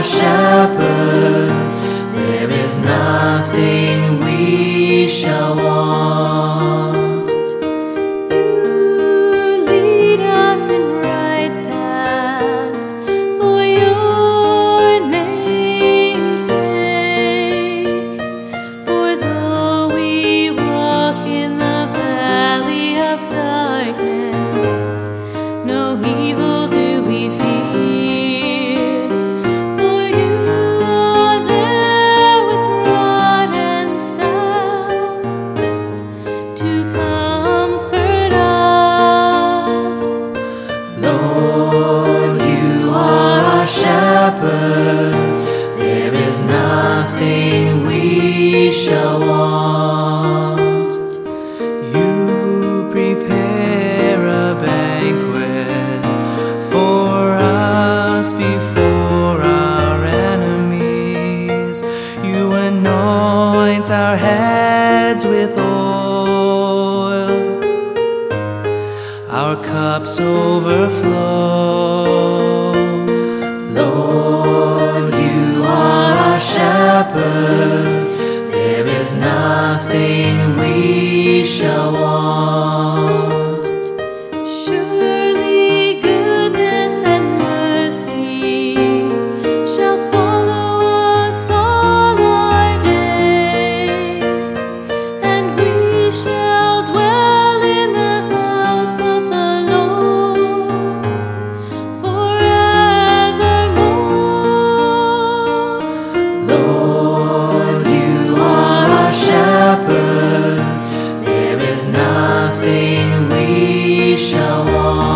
shepherd, there is nothing we shall want. You lead us in right paths for your name's sake. For though we walk in the valley of darkness, no evil do we fear. For you are there with rod and staff to comfort us. Lord, you are our shepherd, there is nothing we shall want. You prepare a banquet for us before our enemies. You anoint our heads with oil, our cups overflow. Lord, you are our shepherd, there is nothing we shall want. Surely goodness and mercy shall follow us all our days, and we shall dwell in the house of the Lord forevermore. Lord, you are our shepherd, there is nothing we shall want.